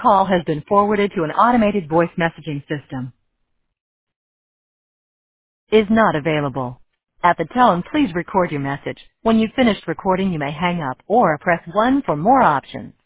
call has been forwarded to an automated voice messaging system. Is not available. At the tone, please record your message. When you've finished recording, you may hang up or press 1 for more options.